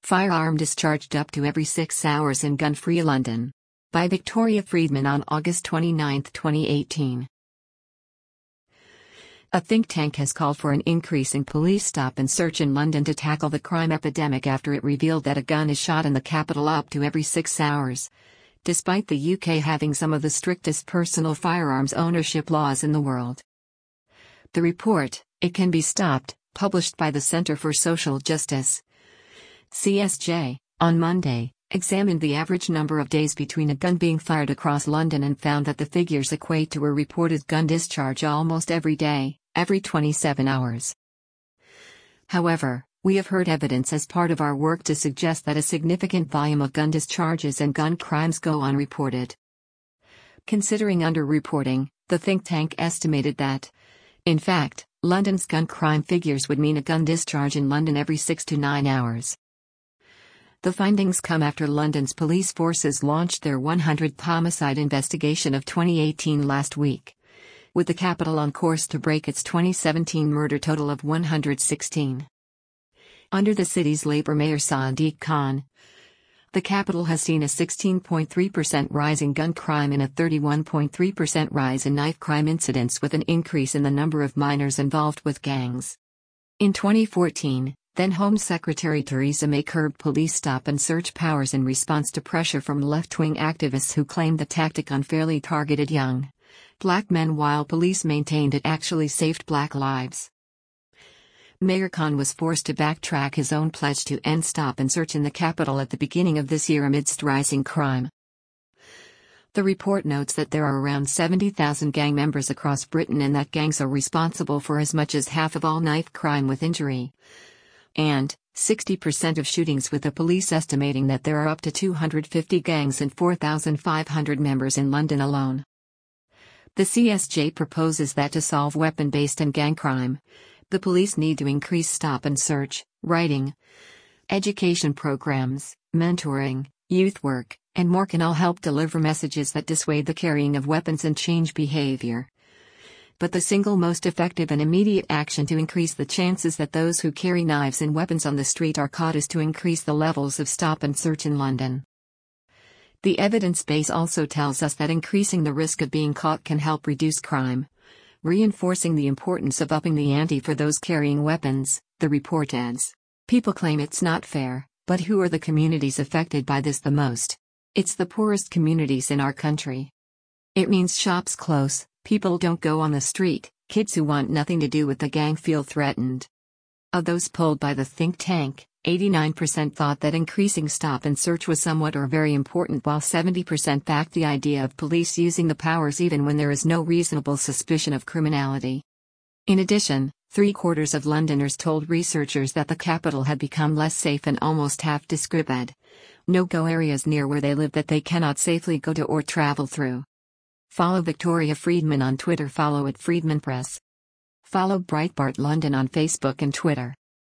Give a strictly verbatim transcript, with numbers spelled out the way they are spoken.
Firearm discharged up to every six hours in gun-free London. By Victoria Friedman on August twenty-ninth, twenty eighteen. A think tank has called for an increase in police stop and search in London to tackle the crime epidemic after it revealed that a gun is shot in the capital up to every six hours. Despite the U K having some of the strictest personal firearms ownership laws in the world. The report, It Can Be Stopped, published by the Centre for Social Justice, C S J, on Monday, examined the average number of days between a gun being fired across London and found that the figures equate to a reported gun discharge almost every day, every twenty-seven hours. However, we have heard evidence as part of our work to suggest that a significant volume of gun discharges and gun crimes go unreported. Considering underreporting, the think tank estimated that, in fact, London's gun crime figures would mean a gun discharge in London every six to nine hours. The findings come after London's police forces launched their one hundredth homicide investigation of twenty eighteen last week, with the capital on course to break its twenty seventeen murder total of one hundred sixteen. Under the city's Labour Mayor Sadiq Khan, the capital has seen a sixteen point three percent rise in gun crime and a thirty-one point three percent rise in knife crime incidents, with an increase in the number of minors involved with gangs. In twenty fourteen, then Home Secretary Theresa May curbed police stop and search powers in response to pressure from left-wing activists who claimed the tactic unfairly targeted young black men, while police maintained it actually saved black lives. Mayor Khan was forced to backtrack his own pledge to end stop and search in the capital at the beginning of this year amidst rising crime. The report notes that there are around seventy thousand gang members across Britain and that gangs are responsible for as much as half of all knife crime with injury, and sixty percent of shootings, with the police estimating that there are up to two hundred fifty gangs and four thousand five hundred members in London alone. The C S J proposes that to solve weapon-based and gang crime, the police need to increase stop and search, writing, education programs, mentoring, youth work, and more can all help deliver messages that dissuade the carrying of weapons and change behavior. But the single most effective and immediate action to increase the chances that those who carry knives and weapons on the street are caught is to increase the levels of stop and search in London. The evidence base also tells us that increasing the risk of being caught can help reduce crime, reinforcing the importance of upping the ante for those carrying weapons. The report adds, people claim it's not fair, but who are the communities affected by this the most? It's the poorest communities in our country. It means shops close, people don't go on the street, kids who want nothing to do with the gang feel threatened. Of those polled by the think tank, eighty-nine percent thought that increasing stop and search was somewhat or very important, while seventy percent backed the idea of police using the powers even when there is no reasonable suspicion of criminality. In addition, three-quarters of Londoners told researchers that the capital had become less safe, and almost half described no-go areas near where they live that they cannot safely go to or travel through. Follow Victoria Friedman on Twitter. Follow at Friedman Press. Follow Breitbart London on Facebook and Twitter.